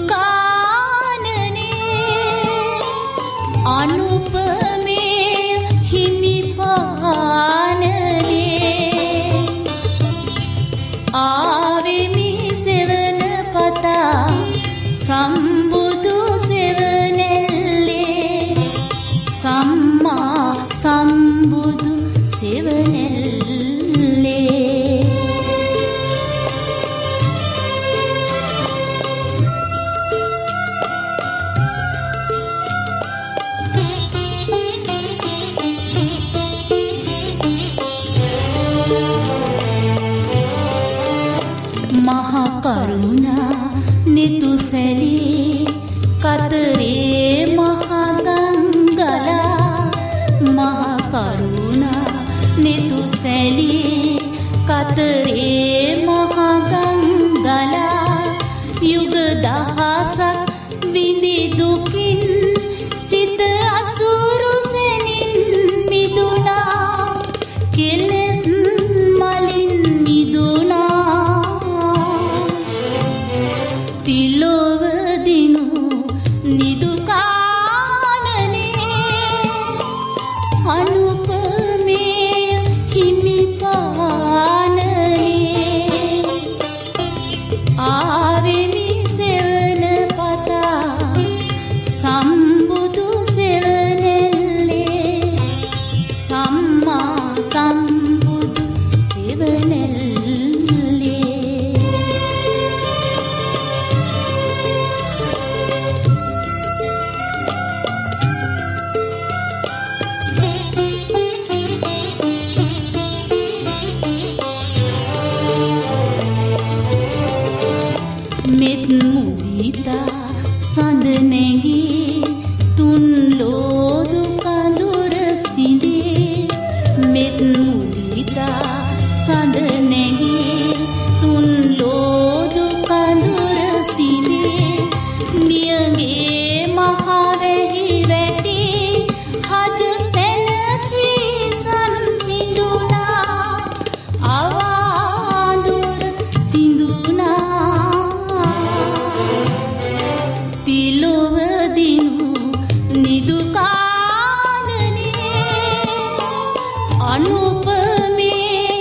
නිදුකානනේ අනුපමේය හිමිපානනේ ආවෙමි සෙවන පතා සම්බුදු සෙවනෙල්ලේ සම්මා සම්බුදු සෙවනෙල්ලේ මහා කරුණා නිතුසැලී කතරේ මහා ගංගලා මහා කරුණා නිතුසැලී කතරේ මහා ගංගලා යුග දහසක් විඳි දුකින් සිත අසුරු සෙනින් මිදුණා කෙලෙස් මලින් මිදුණා තිලොව දිනු නිදුකානනේ අනුපමේය හිමිපානනේ ආවෙමි සෙවන පතා සම්බුදු සෙවනෙල්ලේ සම්මා සම්බුදු සෙවනෙල්ලේ මෙත් මුදිතා සඳ නැගී තුන් ලෝදු කඳුර සිඳේ මෙත් මුදිතා සඳ නැගී තුන් ලෝදු කඳුර සිඳේ නියගේ මහවැහි වැටි හද සැනකී සංසිඳුණා අවාඳුර සිඳුණා තිලොව දිනු නිදුකානනේ අනුපමේය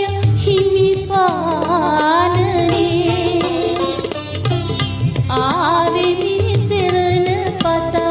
හිමිපානනේ ආවෙමි සෙවන පතා